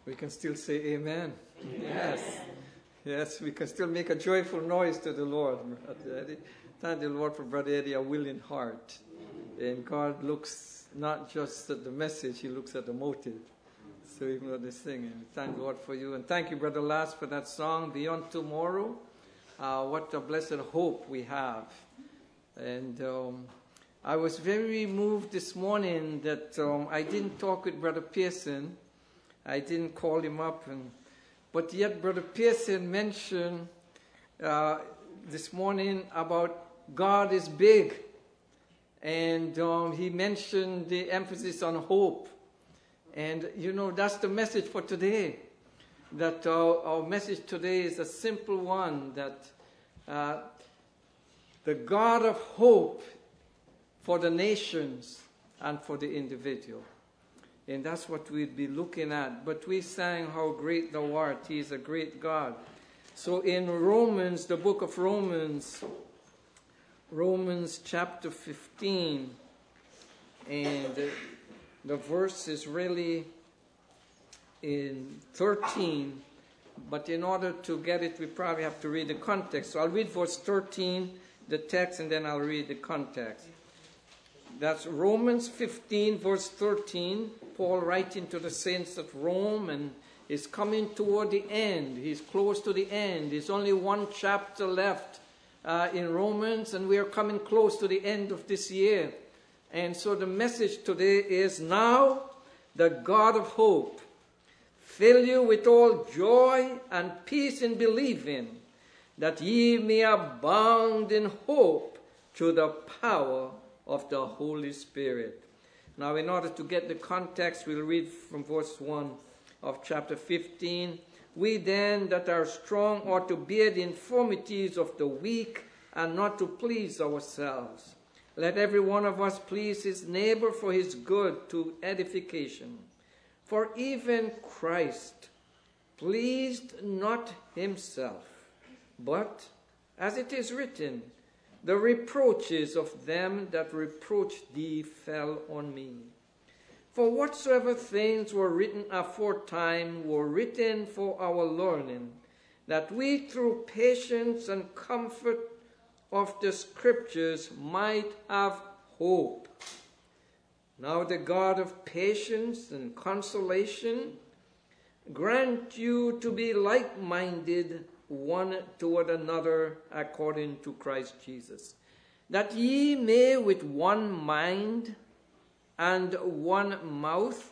We can still say amen. Yes. Yes, we can still make a joyful noise to the Lord. Thank the Lord for Brother Eddie, a willing heart. And God looks not just at the message, He looks at the motive. So even though they're singing, thank God for you. And thank you, Brother Lass, for that song, Beyond Tomorrow. What a blessed hope we have. And I was very moved this morning that I didn't talk with Brother Pearson. I didn't call him up. But yet Brother Pearson mentioned this morning about God is big. And he mentioned the emphasis on hope. And, you know, that's the message for today. That our message today is a simple one, that the God of hope for the nations and for the individual. And that's what we'd be looking at. But we sang, How Great Thou Art. He is a great God. So in Romans, the book of Romans, Romans chapter 15, and the verse is really in 13. But in order to get it, we probably have to read the context. So I'll read verse 13, the text, and then I'll read the context. That's Romans 15, verse 13. Paul writing to the saints of Rome, and is coming toward the end. He's close to the end. There's only one chapter left in Romans, and we are coming close to the end of this year. And so the message today is, now the God of hope fill you with all joy and peace in believing, that ye may abound in hope through the power of the Holy Spirit. Now, in order to get the context, we'll read from verse 1 of chapter 15. We then that are strong ought to bear the infirmities of the weak and not to please ourselves. Let every one of us please his neighbor for his good to edification. For even Christ pleased not himself, but, as it is written, the reproaches of them that reproached thee fell on me. For whatsoever things were written aforetime were written for our learning, that we through patience and comfort of the Scriptures might have hope. Now the God of patience and consolation grant you to be like-minded one toward another according to Christ Jesus, that ye may with one mind and one mouth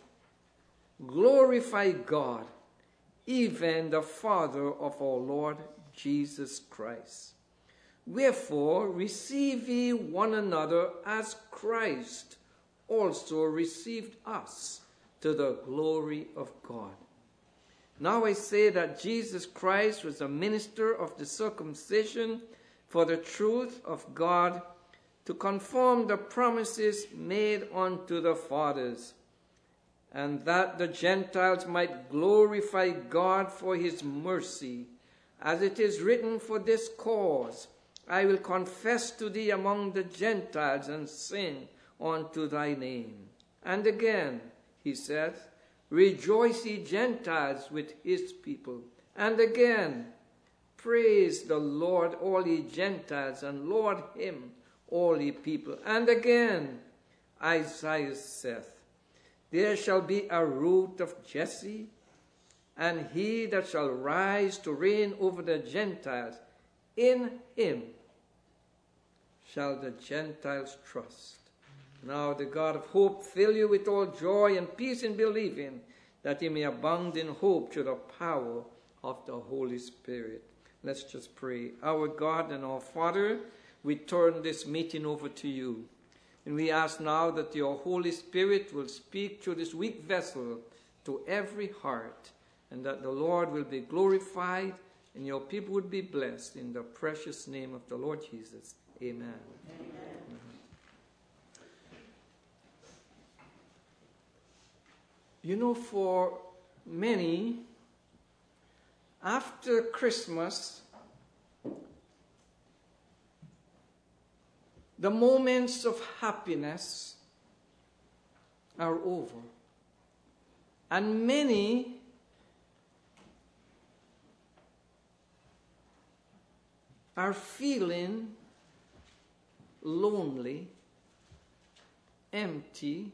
glorify God, even the Father of our Lord Jesus Christ. Wherefore receive ye one another as Christ also received us, to the glory of God. Now I say that Jesus Christ was a minister of the circumcision for the truth of God, to confirm the promises made unto the fathers, and that the Gentiles might glorify God for his mercy, as it is written, for this cause I will confess to thee among the Gentiles and sing unto thy name. And again, he saith, rejoice ye Gentiles with his people. And again, praise the Lord, all ye Gentiles, and laud him, all ye people. And again, Isaiah saith, there shall be a root of Jesse, and he that shall rise to reign over the Gentiles, in him shall the Gentiles trust. Now the God of hope fill you with all joy and peace in believing, that ye may abound in hope through the power of the Holy Spirit. Let's just pray. Our God and our Father, we turn this meeting over to you. And we ask now that your Holy Spirit will speak through this weak vessel to every heart, and that the Lord will be glorified and your people would be blessed. In the precious name of the Lord Jesus. Amen. Amen. You know, for many, after Christmas, the moments of happiness are over. And many are feeling lonely, empty,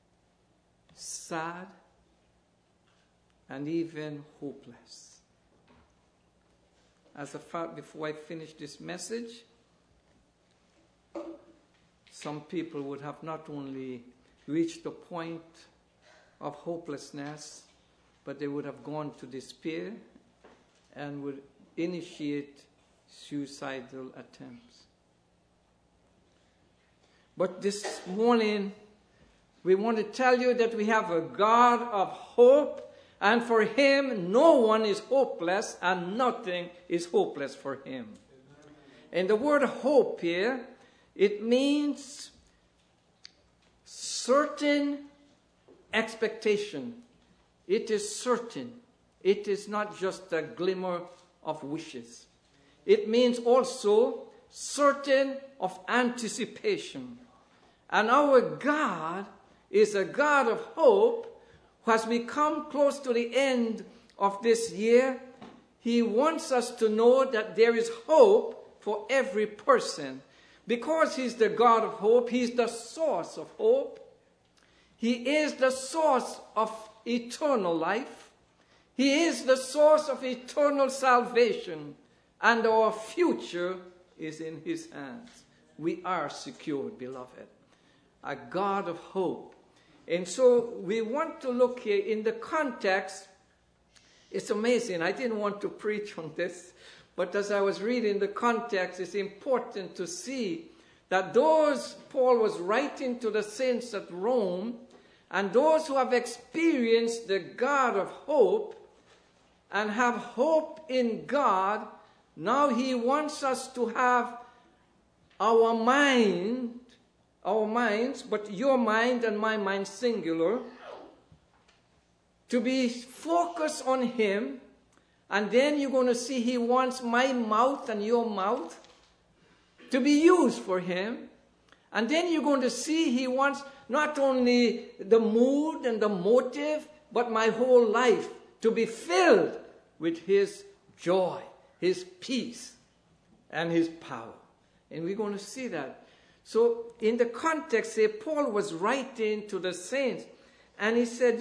sad, and even hopeless. As a fact, before I finish this message, some people would have not only reached the point of hopelessness, but they would have gone to despair and would initiate suicidal attempts. But this morning, we want to tell you that we have a God of hope, and for Him, no one is hopeless, and nothing is hopeless for Him. And the word hope here, it means certain expectation. It is certain. It is not just a glimmer of wishes. It means also certain of anticipation. And our God is a God of hope. As we come close to the end of this year, He wants us to know that there is hope for every person. Because He's the God of hope, He's the source of hope. He is the source of eternal life. He is the source of eternal salvation. And our future is in His hands. We are secured, beloved. A God of hope. And so we want to look here in the context. It's amazing. I didn't want to preach on this, but as I was reading the context, it's important to see that those Paul was writing to the saints at Rome, and those who have experienced the God of hope and have hope in God, now He wants us to have our minds, but your mind and my mind singular, to be focused on Him. And then you're going to see He wants my mouth and your mouth to be used for Him. And then you're going to see He wants not only the mood and the motive, but my whole life to be filled with His joy, His peace, and His power. And we're going to see that. So in the context here, Paul was writing to the saints, and he said,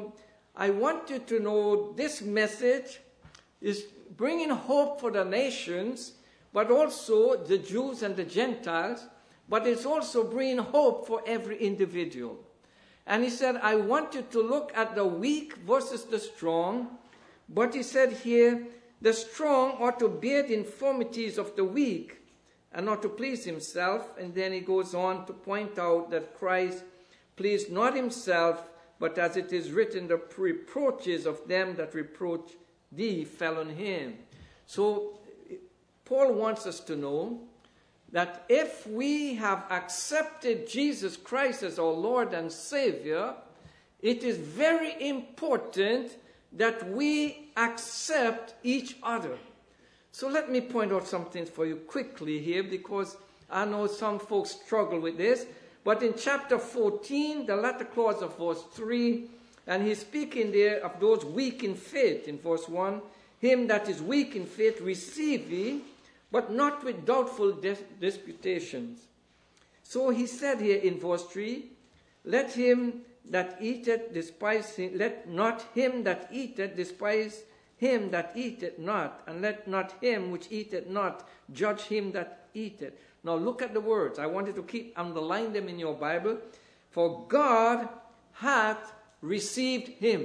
I want you to know this message is bringing hope for the nations, but also the Jews and the Gentiles, but it's also bringing hope for every individual. And he said, I want you to look at the weak versus the strong, but he said here, the strong ought to bear the infirmities of the weak and not to please himself. And then he goes on to point out that Christ pleased not himself, but as it is written, the reproaches of them that reproach thee fell on him. So Paul wants us to know that if we have accepted Jesus Christ as our Lord and Savior, it is very important that we accept each other. So let me point out something for you quickly here, because I know some folks struggle with this. But in chapter 14, the latter clause of verse 3, and he's speaking there of those weak in faith. In verse 1, him that is weak in faith receive ye, but not with doubtful disputations. So he said here in verse 3, let him that eateth despise him, let not him that eateth despise him that eateth not, and let not him which eateth not judge him that eateth. Now look at the words. I want you to underline them in your Bible. For God hath received him.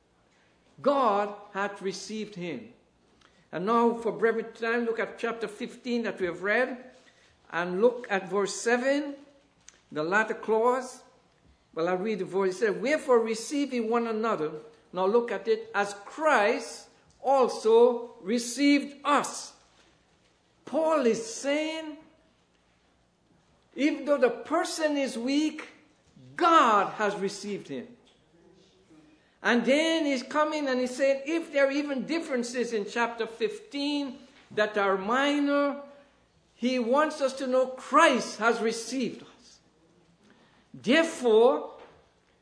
God hath received him. And now for brevity time, look at chapter 15 that we have read, and look at verse 7, the latter clause. Well, I read the verse. It says, wherefore receive ye one another. Now look at it. As Christ also received us. Paul is saying, even though the person is weak, God has received him. And then he's coming and he's saying, if there are even differences in chapter 15 that are minor, he wants us to know Christ has received us. Therefore,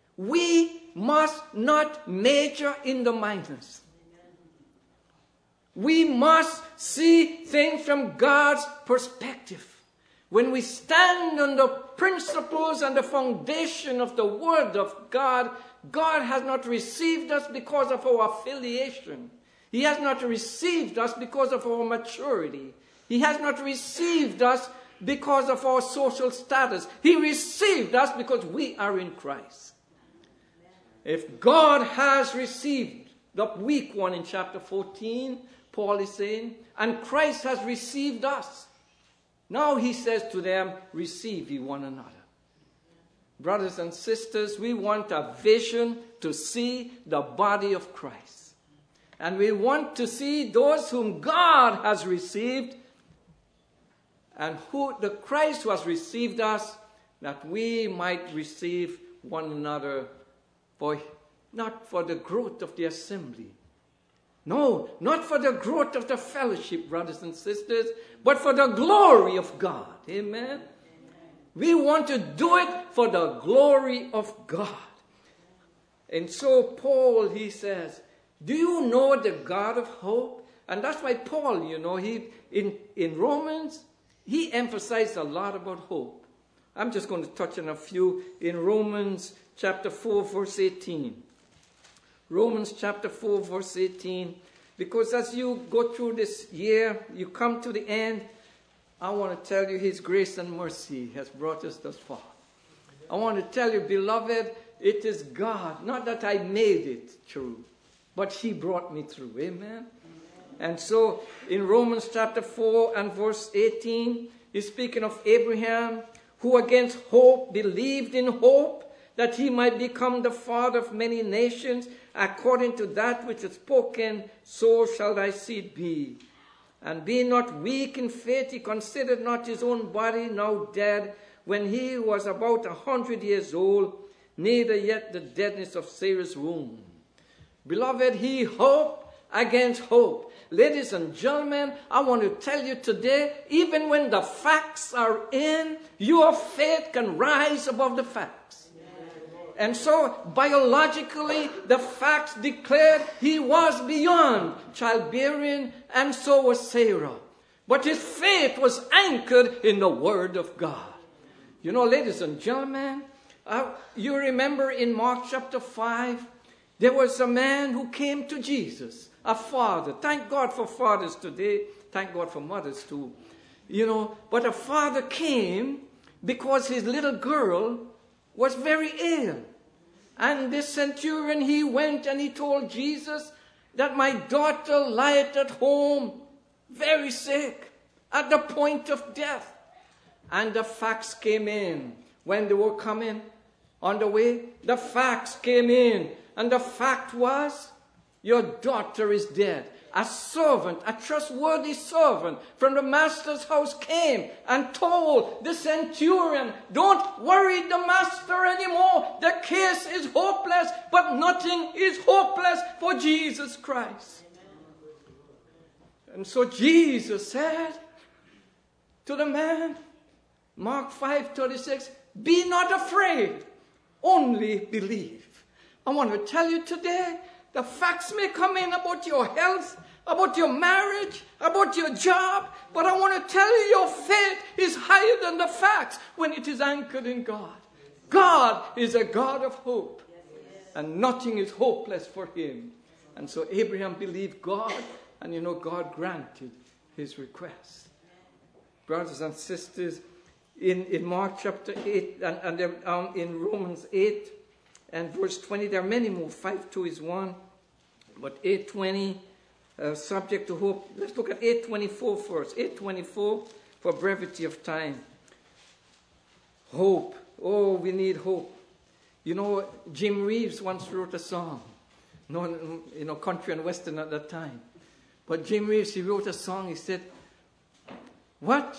we must not major in the minors. We must see things from God's perspective. When we stand on the principles and the foundation of the Word of God, God has not received us because of our affiliation. He has not received us because of our maturity. He has not received us because of our social status. He received us because we are in Christ. If God has received the weak one in chapter 14, Paul is saying, and Christ has received us. Now he says to them, receive ye one another. Brothers and sisters, we want a vision to see the body of Christ. And we want to see those whom God has received and who the Christ who has received us, that we might receive one another, not for the growth of the assembly. No, not for the growth of the fellowship, brothers and sisters, but for the glory of God. Amen? We want to do it for the glory of God. And so Paul, he says, do you know the God of hope? And that's why Paul, in Romans, he emphasized a lot about hope. I'm just going to touch on a few in Romans chapter 4, verse 18. Romans chapter 4, verse 18. Because as you go through this year, you come to the end, I want to tell you His grace and mercy has brought us thus far. I want to tell you, beloved, it is God. Not that I made it through, but He brought me through. Amen? And so in Romans chapter 4 and verse 18, he's speaking of Abraham, who against hope believed in hope, that he might become the father of many nations, according to that which is spoken, so shall thy seed be. And being not weak in faith, he considered not his own body now dead, when he was about 100 years old, neither yet the deadness of Sarah's womb. Beloved, he hoped against hope. Ladies and gentlemen, I want to tell you today, even when the facts are in, your faith can rise above the facts. And so, biologically, the facts declared he was beyond childbearing, and so was Sarah. But his faith was anchored in the Word of God. You know, ladies and gentlemen, you remember in Mark chapter 5, there was a man who came to Jesus, a father. Thank God for fathers today. Thank God for mothers too. But a father came because his little girl was very ill. And this centurion, he went and he told Jesus that my daughter lieth at home, very sick, at the point of death. And the facts came in. When they were coming on the way, the facts came in. And the fact was, your daughter is dead. A servant, a trustworthy servant from the master's house came and told the centurion, don't worry the master anymore. The case is hopeless, but nothing is hopeless for Jesus Christ. And so Jesus said to the man, Mark 5:36, be not afraid, only believe. I want to tell you today, the facts may come in about your health, about your marriage, about your job, but I want to tell you your faith is higher than the facts when it is anchored in God. God is a God of hope, and nothing is hopeless for him. And so Abraham believed God, and God granted his request. Brothers and sisters, in Mark chapter 8, and in Romans 8, and verse 20, there are many more. 5:2 is one. But 8:20, subject to hope. Let's look at 8:24 first. 8:24, for brevity of time. Hope. Oh, we need hope. Jim Reeves once wrote a song. Country and western at that time. But Jim Reeves, he wrote a song. He said, What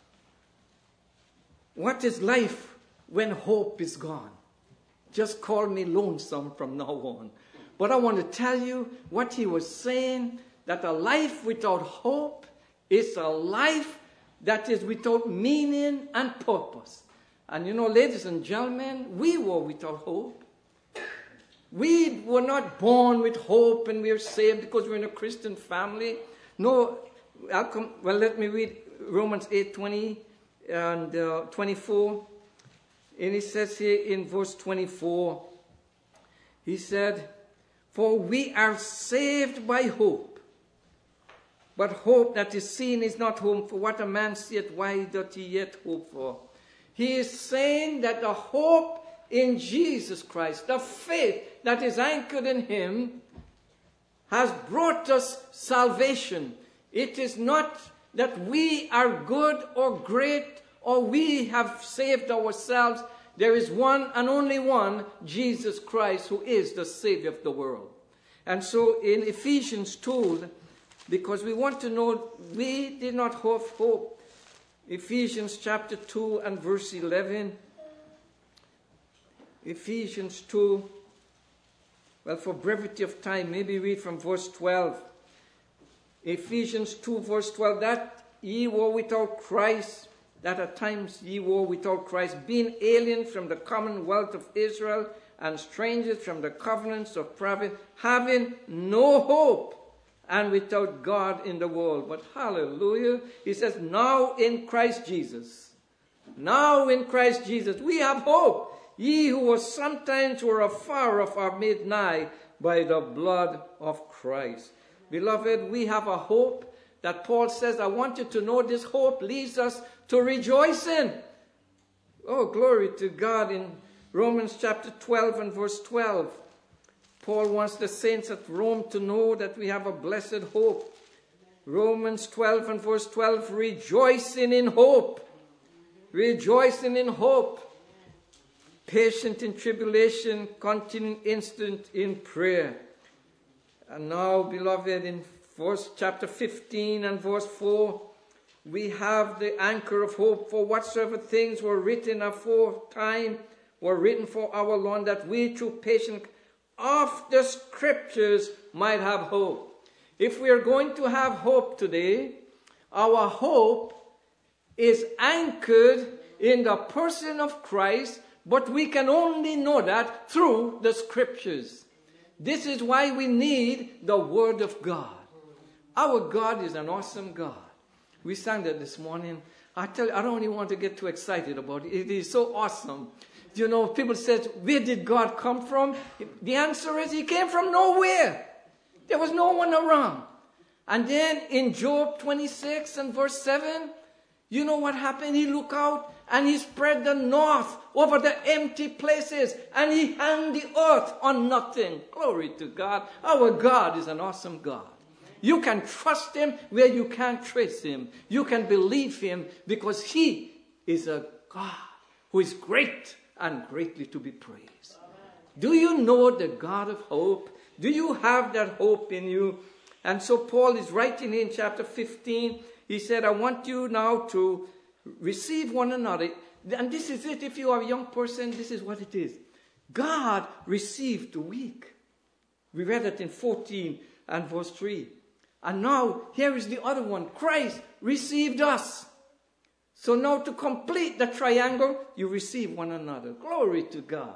is life when hope is gone? Just call me lonesome from now on. But I want to tell you what he was saying, that a life without hope is a life that is without meaning and purpose. And ladies and gentlemen, we were without hope. We were not born with hope and we are saved because we're in a Christian family. No, let me read Romans 8:20 and 24. And he says here in verse 24, he said, "For we are saved by hope. But hope that is seen is not hope. For what a man seeth, why doth he yet hope for?" He is saying that the hope in Jesus Christ, the faith that is anchored in him, has brought us salvation. It is not that we are good or great or we have saved ourselves. There is one and only one, Jesus Christ, who is the Savior of the world. And so in Ephesians 2, because we want to know we did not have hope. Ephesians chapter 2 and verse 11. Ephesians 2. Well, for brevity of time, maybe read from verse 12. Ephesians 2 verse 12. That ye were without Christ, that at times ye were without Christ, being alien from the commonwealth of Israel, and strangers from the covenants of promise, having no hope, and without God in the world. But hallelujah, he says, now in Christ Jesus. Now in Christ Jesus, we have hope. Ye who was sometimes were afar off are made nigh by the blood of Christ. Beloved, we have a hope that Paul says, I want you to know this hope leads us to rejoice in. Oh, glory to God. In Romans chapter 12 and verse 12, Paul wants the saints at Rome to know that we have a blessed hope. Romans 12 and verse 12, rejoicing in hope. Rejoicing in hope. Patient in tribulation, continuing instant in prayer. And now, beloved, in chapter 15 and verse 4, we have the anchor of hope. For whatsoever things were written aforetime were written for our Lord, that we through patience of the Scriptures might have hope. If we are going to have hope today, our hope is anchored in the person of Christ, but we can only know that through the Scriptures. This is why we need the Word of God. Our God is an awesome God. We sang that this morning. I tell you, I don't even want to get too excited about it. It is so awesome. You know, people said, where did God come from? The answer is, he came from nowhere. There was no one around. And then in Job 26 and verse 7, you know what happened? He looked out and he spread the north over the empty places, and he hung the earth on nothing. Glory to God. Our God is an awesome God. You can trust him where you can't trace him. You can believe him because he is a God who is great and greatly to be praised. Do you know the God of hope? Do you have that hope in you? And so Paul is writing in chapter 15. He said, I want you now to receive one another. And this is it. If you are a young person, this is what it is. God received the weak. We read it in 14 and verse 3. And now, here is the other one. Christ received us. So now to complete the triangle, you receive one another. Glory to God.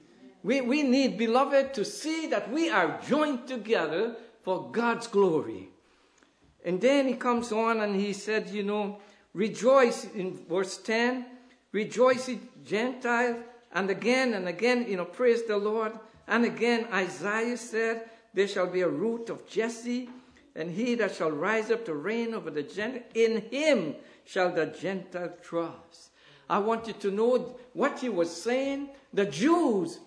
We need, beloved, to see that we are joined together for God's glory. And then he comes on and he said, you know, rejoice in verse 10. Rejoice, ye Gentiles. And again, you know, praise the Lord. And again, Isaiah said, there shall be a root of Jesse, and he that shall rise up to reign over the Gentiles, in him shall the Gentile trust. I want you to know what he was saying. The Jews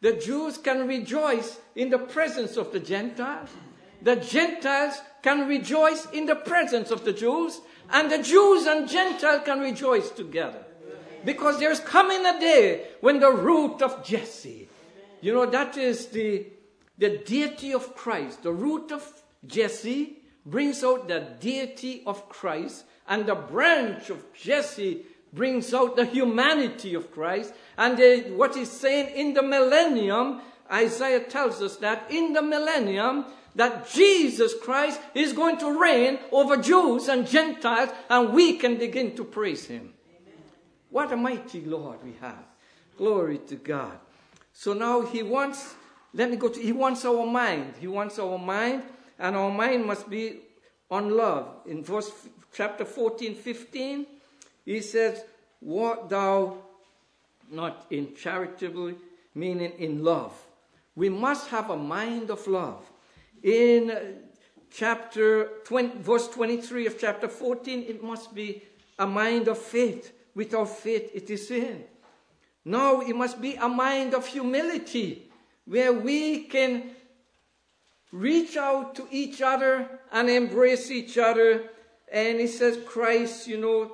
can rejoice in the presence of the Gentiles. The Gentiles can rejoice in the presence of the Jews. And the Jews and Gentiles can rejoice together. Because there's coming a day when the root of Jesse, you know, that is the deity of Christ. The root of Jesse brings out the deity of Christ, and the branch of Jesse brings out the humanity of Christ. And what he's saying in the millennium, Isaiah tells us that in the millennium, that Jesus Christ is going to reign over Jews and Gentiles, and we can begin to praise him. Amen. What a mighty Lord we have. Glory to God. So now he wants our mind. He wants our mind. And our mind must be on love. In chapter 14, 15, he says, walk thou not in charitable, meaning in love. We must have a mind of love. In verse 23 of chapter 14, it must be a mind of faith. Without faith, it is sin. Now, it must be a mind of humility, where we can reach out to each other and embrace each other. And it says Christ,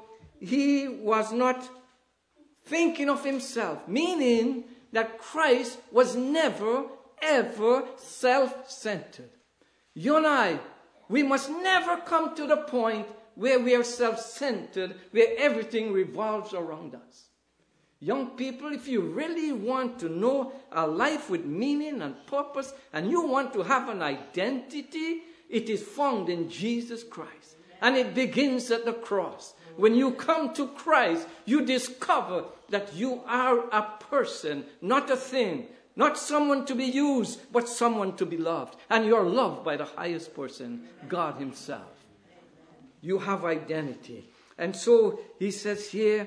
he was not thinking of himself, meaning that Christ was never, ever self-centered. You and I, we must never come to the point where we are self-centered, where everything revolves around us. Young people, if you really want to know a life with meaning and purpose, and you want to have an identity, it is found in Jesus Christ. And it begins at the cross. When you come to Christ, you discover that you are a person, not a thing, not someone to be used, but someone to be loved. And you're loved by the highest person, God himself. You have identity. And so he says here,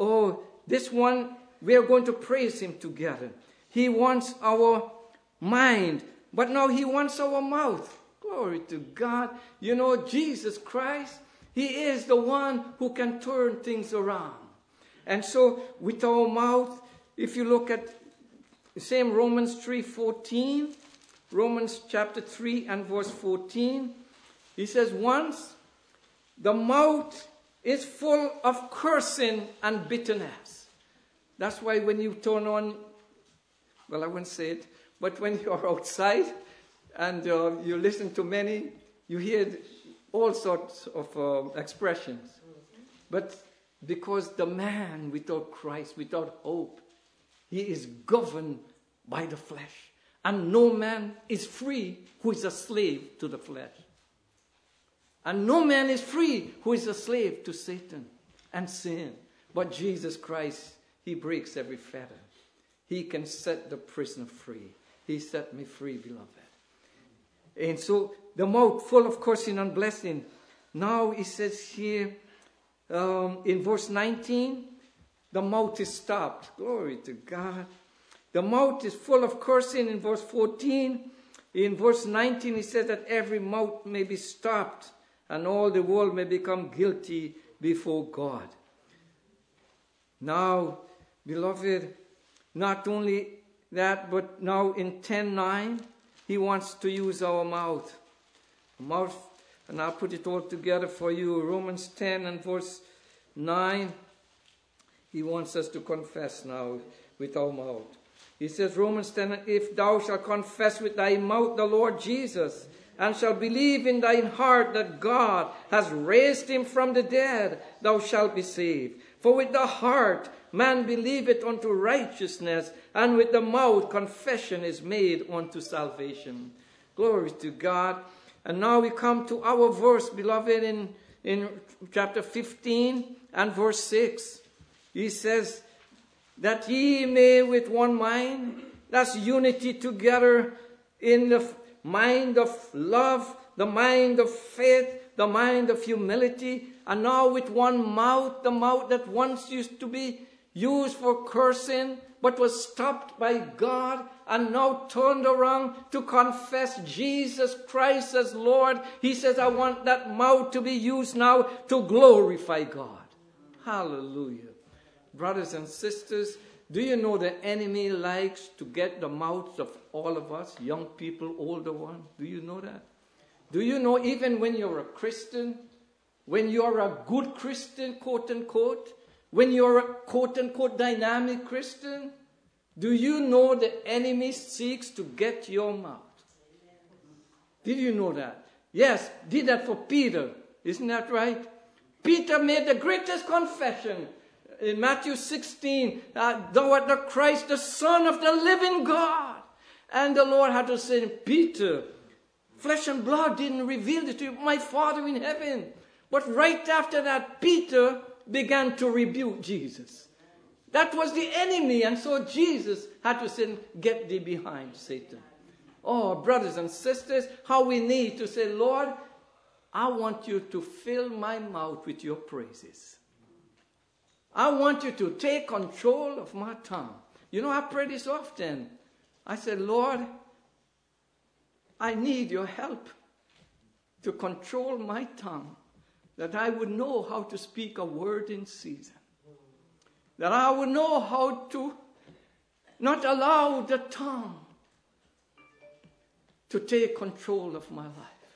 this one, we are going to praise him together. He wants our mind, but now he wants our mouth. Glory to God. Jesus Christ, he is the one who can turn things around. And so with our mouth, if you look at the same Romans 3:14, Romans chapter 3 and verse 14, he says, once the mouth is full of cursing and bitterness. That's why when you turn on, I won't say it, but when you're outside and you listen to many, you hear all sorts of expressions. But because the man without Christ, without hope, he is governed by the flesh. And no man is free who is a slave to the flesh. And no man is free who is a slave to Satan and sin. But Jesus Christ, he breaks every fetter. He can set the prisoner free. He set me free, beloved. And so the mouth full of cursing and blessing. Now it says here in verse 19, the mouth is stopped. Glory to God. The mouth is full of cursing in verse 14. In verse 19 it says that every mouth may be stopped and all the world may become guilty before God. Now, beloved, not only that, but now in 10:9, he wants to use our mouth. Mouth, and I'll put it all together for you. Romans 10 and verse 9, he wants us to confess now with our mouth. He says, Romans 10, if thou shalt confess with thy mouth the Lord Jesus, and shalt believe in thine heart that God has raised him from the dead, thou shalt be saved. For with the heart man believeth unto righteousness, and with the mouth confession is made unto salvation. Glory to God. And now we come to our verse, beloved, in chapter 15 and verse 6. He says, that ye may with one mind, that's unity together in the mind of love, the mind of faith, the mind of humility, and now with one mouth, the mouth that once used to be used for cursing, but was stopped by God, and now turned around to confess Jesus Christ as Lord. He says, I want that mouth to be used now to glorify God. Hallelujah. Brothers and sisters, do you know the enemy likes to get the mouths of all of us, young people, older ones? Do you know that? Do you know even when you're a Christian, when you're a good Christian, quote unquote, when you're a quote unquote dynamic Christian, do you know the enemy seeks to get your mouth? Did you know that? Yes, did that for Peter. Isn't that right? Peter made the greatest confession. In Matthew 16, thou art the Christ, the Son of the living God. And the Lord had to say, Peter, flesh and blood didn't reveal it to you, my Father in heaven. But right after that, Peter began to rebuke Jesus. That was the enemy. And so Jesus had to say, get thee behind, Satan. Oh, brothers and sisters, how we need to say, Lord, I want you to fill my mouth with your praises. I want you to take control of my tongue. You know, I pray this often. I said, Lord, I need your help to control my tongue, that I would know how to speak a word in season. That I would know how to not allow the tongue to take control of my life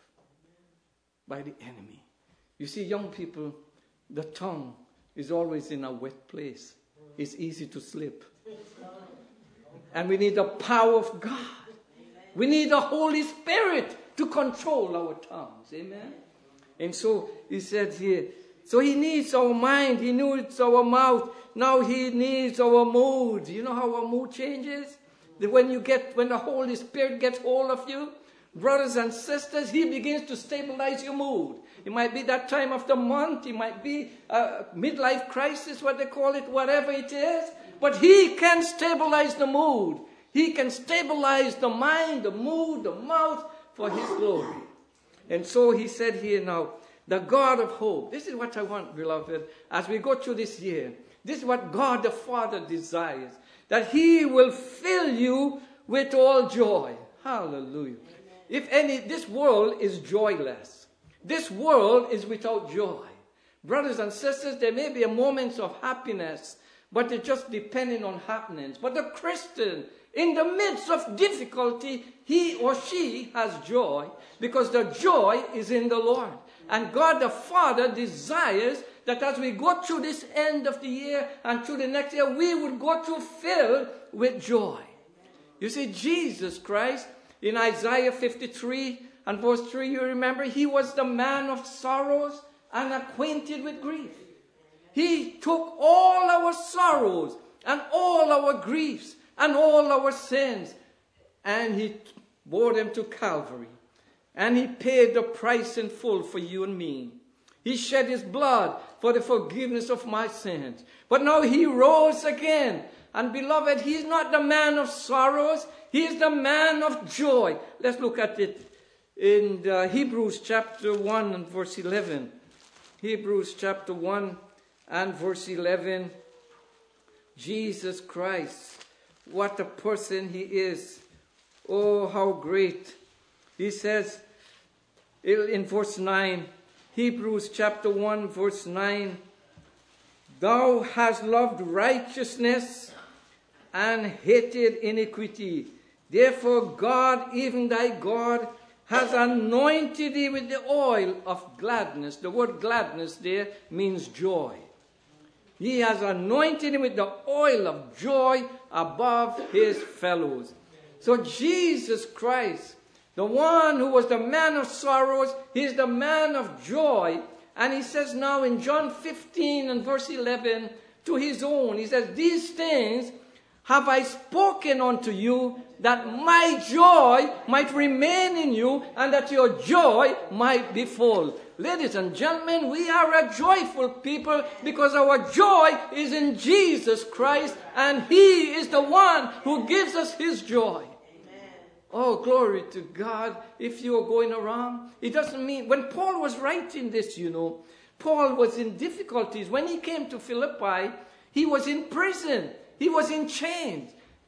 by the enemy. You see, young people, the tongue is always in a wet place. It's easy to slip. And we need the power of God. We need the Holy Spirit to control our tongues. Amen? And so he said here, so he needs our mind, he needs our mouth, now he needs our mood. You know how our mood changes? When the Holy Spirit gets hold of you, brothers and sisters, he begins to stabilize your mood. It might be that time of the month, it might be a midlife crisis, what they call it, whatever it is. But he can stabilize the mood. He can stabilize the mind, the mood, the mouth for his glory. And so he said here now, the God of hope. This is what I want, beloved, as we go through this year. This is what God the Father desires. That he will fill you with all joy. Hallelujah. This world is joyless. This world is without joy. Brothers and sisters, there may be a moments of happiness, but it's just depending on happenings. But the Christian, in the midst of difficulty, he or she has joy, because the joy is in the Lord. And God the Father desires that as we go through this end of the year and through the next year, we would go through filled with joy. You see, Jesus Christ, in Isaiah 53 and verse 3, you remember, he was the man of sorrows and acquainted with grief. He took all our sorrows and all our griefs and all our sins, and he bore them to Calvary. And he paid the price in full for you and me. He shed his blood for the forgiveness of my sins. But now he rose again. And beloved, he is not the man of sorrows. He is the man of joy. Let's look at it in Hebrews chapter 1 and verse 11. Hebrews chapter 1 and verse 11. Jesus Christ, what a person he is. Oh, how great. He says in verse 9, Hebrews chapter 1 verse 9, thou hast loved righteousness and hated iniquity. Therefore God, even thy God, has anointed thee with the oil of gladness. The word gladness there means joy. He has anointed him with the oil of joy above his fellows. So Jesus Christ, the one who was the man of sorrows, he is the man of joy. And he says now in John 15 and verse 11 to his own, he says, these things have I spoken unto you, that my joy might remain in you, and that your joy might be full. Ladies and gentlemen, we are a joyful people because our joy is in Jesus Christ, and he is the one who gives us his joy. Oh, glory to God. If you are going around, it doesn't mean, when Paul was writing this, Paul was in difficulties. When he came to Philippi, he was in prison. He was in chains.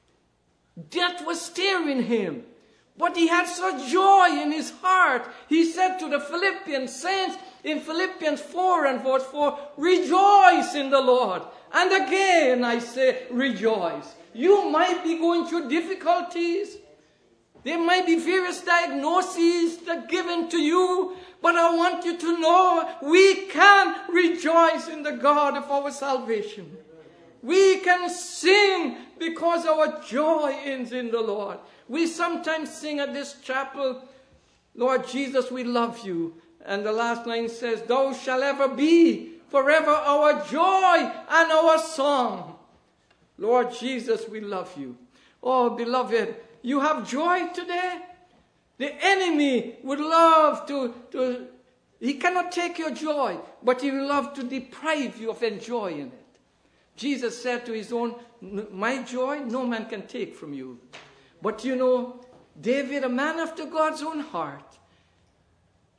Death was staring him. But he had such joy in his heart. He said to the Philippian saints in Philippians 4 and verse 4, rejoice in the Lord. And again I say, rejoice. You might be going through difficulties. There might be various diagnoses that are given to you, but I want you to know we can rejoice in the God of our salvation. We can sing because our joy is in the Lord. We sometimes sing at this chapel, Lord Jesus, we love you. And the last line says, thou shalt ever be forever our joy and our song. Lord Jesus, we love you. Oh, beloved, you have joy today? The enemy would love to he cannot take your joy, but he will love to deprive you of enjoying it. Jesus said to his own, my joy no man can take from you. But David, a man after God's own heart,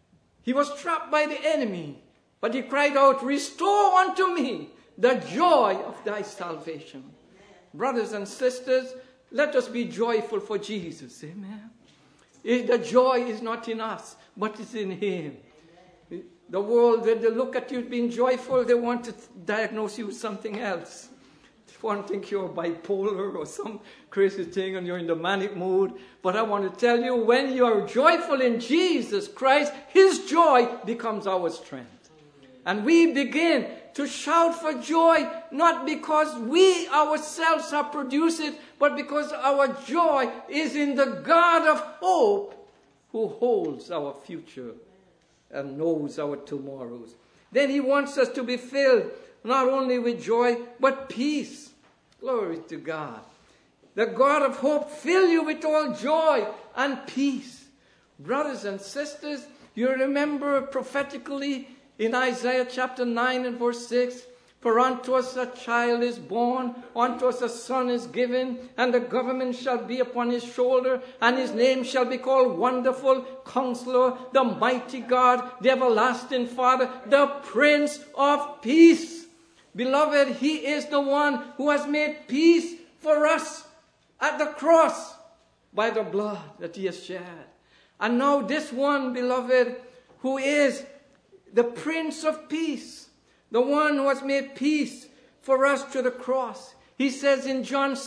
He was trapped by the enemy, but he cried out, "Restore unto me the joy of thy salvation." Brothers and sisters, let us be joyful for Jesus. Amen. The joy is not in us, but it's in him. The world, when they look at you being joyful, they want to diagnose you with something else. They want to think you're bipolar or some crazy thing and you're in the manic mood. But I want to tell you, when you are joyful in Jesus Christ, his joy becomes our strength. And we begin to shout for joy, not because we ourselves have produced it, but because our joy is in the God of hope who holds our future and knows our tomorrows. Then he wants us to be filled not only with joy, but peace. Glory to God. The God of hope fill you with all joy and peace. Brothers and sisters, you remember prophetically in Isaiah chapter 9 and verse 6, "For unto us a child is born, unto us a son is given, and the government shall be upon his shoulder, and his name shall be called Wonderful Counselor, the Mighty God, the Everlasting Father, the Prince of Peace." Beloved, he is the one who has made peace for us at the cross by the blood that he has shed. And now this one, beloved, who is the Prince of Peace, the one who has made peace for us to the cross. He says in John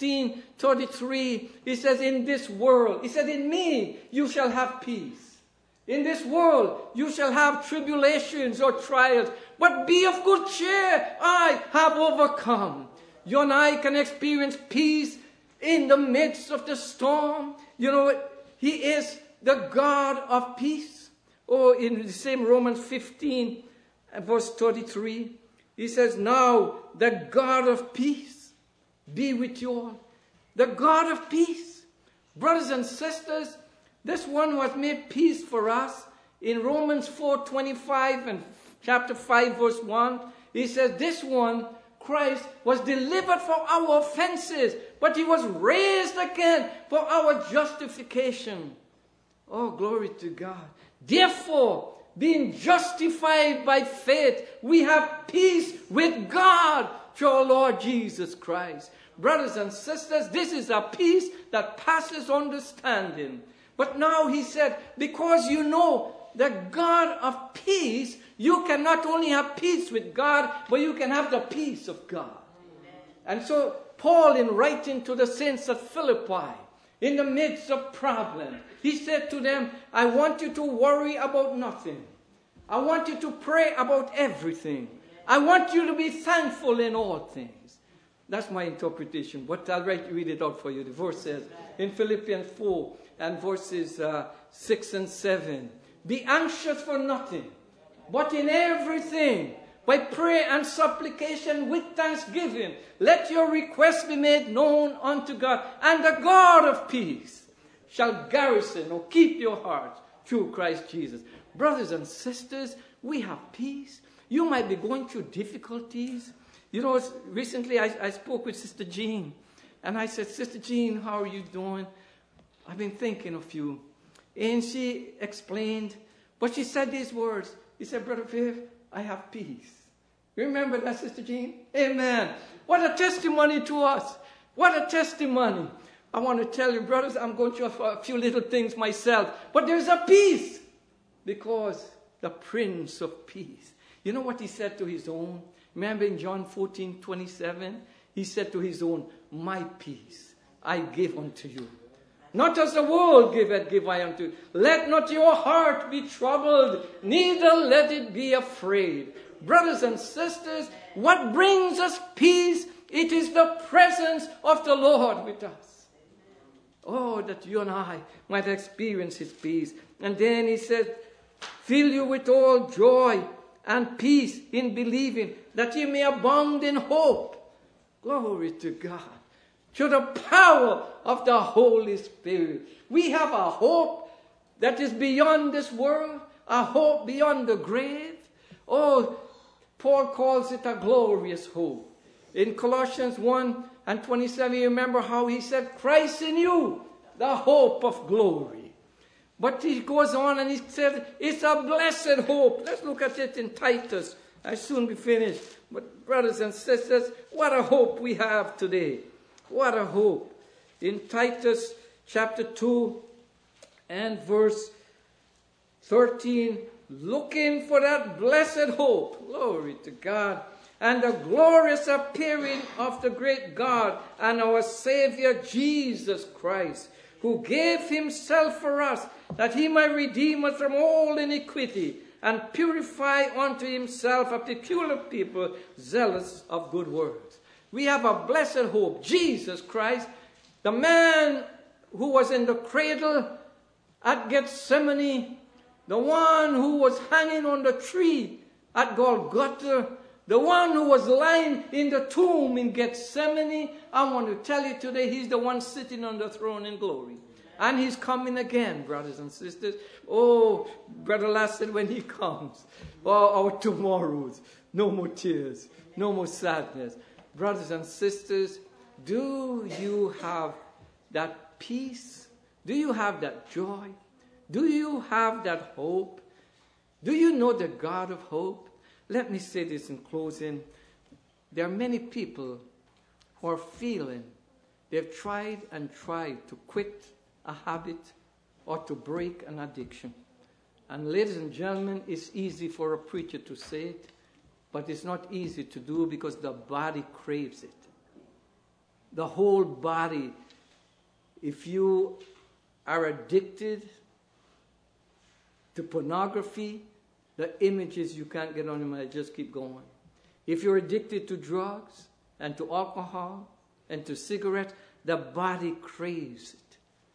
16:33, he says, "In this world," he said, "in me you shall have peace. In this world you shall have tribulations or trials, but be of good cheer, I have overcome." You and I can experience peace in the midst of the storm. You know, he is the God of peace. Or in the same Romans 15 verse 33, he says, "Now the God of peace be with you all." The God of peace. Brothers and sisters, this one who has made peace for us, in Romans 4:25 and chapter 5 verse 1, he says, "This one, Christ, was delivered for our offenses, but he was raised again for our justification." Oh, glory to God. Therefore, being justified by faith, we have peace with God through our Lord Jesus Christ. Brothers and sisters, this is a peace that passes understanding. But now he said, because you know the God of peace, you can not only have peace with God, but you can have the peace of God. Amen. And so Paul, in writing to the saints at Philippi, in the midst of problems, he said to them, "I want you to worry about nothing. I want you to pray about everything. I want you to be thankful in all things." That's my interpretation, but I'll read it out for you. The verse says in Philippians 4 and verses 6 and 7, "Be anxious for nothing, but in everything, by prayer and supplication with thanksgiving, let your requests be made known unto God, and the God of peace shall garrison or keep your hearts through Christ Jesus." Brothers and sisters, we have peace. You might be going through difficulties. You know, recently I spoke with Sister Jean, and I said, "Sister Jean, how are you doing? I've been thinking of you." And she explained, but she said these words. He said, "Brother Viv, I have peace." You remember that, Sister Jean? Amen. What a testimony to us. What a testimony. I want to tell you, brothers, I'm going through a few little things myself. But there's a peace. Because the Prince of Peace. You know what he said to his own? Remember in John 14:27? He said to his own, "My peace I give unto you. Not as the world giveth, give I unto you. Let not your heart be troubled, neither let it be afraid." Brothers and sisters, what brings us peace? It is the presence of the Lord with us. Oh, that you and I might experience his peace. And then he said, "Fill you with all joy and peace in believing, that ye may abound in hope." Glory to God. Through the power of the Holy Spirit. We have a hope that is beyond this world, a hope beyond the grave. Oh, Paul calls it a glorious hope. In Colossians 1:27, you remember how he said, "Christ in you, the hope of glory." But he goes on and he said, it's a blessed hope. Let's look at it in Titus. I'll soon be finished. But brothers and sisters, what a hope we have today. What a hope. In Titus chapter 2 and verse 13, looking for that blessed hope. Glory to God. And the glorious appearing of the great God and our Savior Jesus Christ, who gave himself for us, that he might redeem us from all iniquity, and purify unto himself a peculiar people, zealous of good works. We have a blessed hope. Jesus Christ, the man who was in the cradle at Gethsemane, the one who was hanging on the tree at Golgotha, the one who was lying in the tomb in Gethsemane, I want to tell you today, he's the one sitting on the throne in glory. And he's coming again, brothers and sisters. Oh, Brother Lass said when he comes, oh, our tomorrows, no more tears, no more sadness. Brothers and sisters, do you have that peace? Do you have that joy? Do you have that hope? Do you know the God of hope? Let me say this in closing. There are many people who are feeling they've tried and tried to quit a habit or to break an addiction. And ladies and gentlemen, it's easy for a preacher to say it, but it's not easy to do because the body craves it. The whole body. If you are addicted to pornography, the images you can't get on your mind just keep going. If you're addicted to drugs and to alcohol and to cigarettes, the body craves it.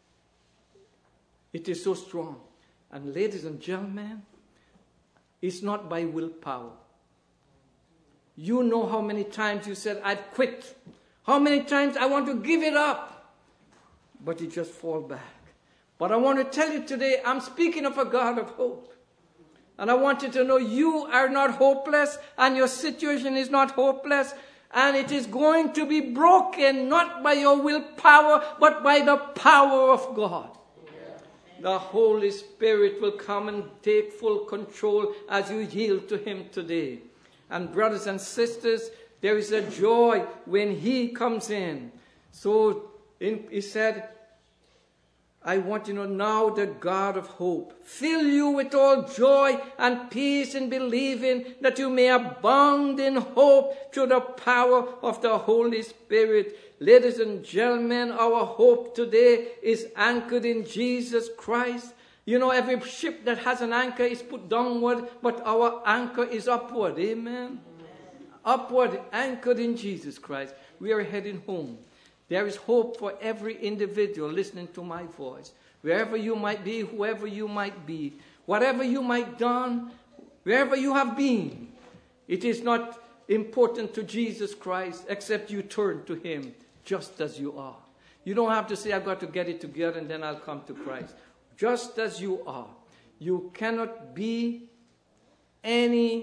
It is so strong. And ladies and gentlemen, it's not by willpower. You know how many times you said, I've quit. How many times I want to give it up. But it just falls back. But I want to tell you today, I'm speaking of a God of hope. And I want you to know you are not hopeless and your situation is not hopeless. And it is going to be broken not by your willpower but by the power of God. The Holy Spirit will come and take full control as you yield to him today. And brothers and sisters, there is a joy when he comes in. So he said, I want you to know now the God of hope fill you with all joy and peace in believing that you may abound in hope through the power of the Holy Spirit. Ladies and gentlemen, our hope today is anchored in Jesus Christ. You know, every ship that has an anchor is put downward, but our anchor is upward. Amen? Upward, anchored in Jesus Christ. We are heading home. There is hope for every individual listening to my voice. Wherever you might be, whoever you might be, whatever you might have done, wherever you have been, it is not important to Jesus Christ except you turn to him just as you are. You don't have to say, I've got to get it together and then I'll come to Christ. Just as you are. You cannot be any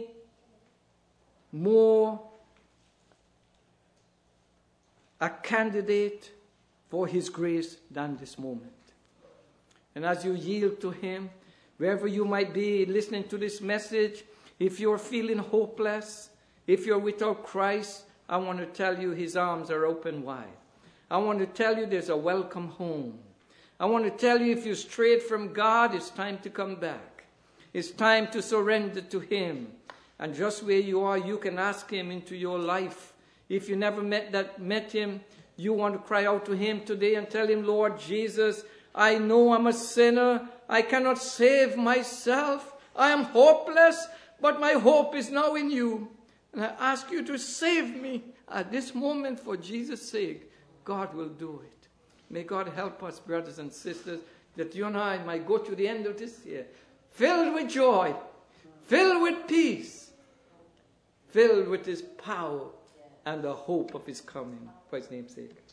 more a candidate for his grace than this moment. And as you yield to him, wherever you might be listening to this message, if you're feeling hopeless, if you're without Christ, I want to tell you his arms are open wide. I want to tell you there's a welcome home. I want to tell you if you strayed from God, it's time to come back. It's time to surrender to him. And just where you are, you can ask him into your life. If you never met him, you want to cry out to him today and tell him, Lord Jesus, I know I'm a sinner. I cannot save myself. I am hopeless, but my hope is now in you. And I ask you to save me at this moment for Jesus' sake. God will do it. May God help us, brothers and sisters, that you and I might go to the end of this year filled with joy, filled with peace, filled with his power and the hope of his coming, for his name's sake.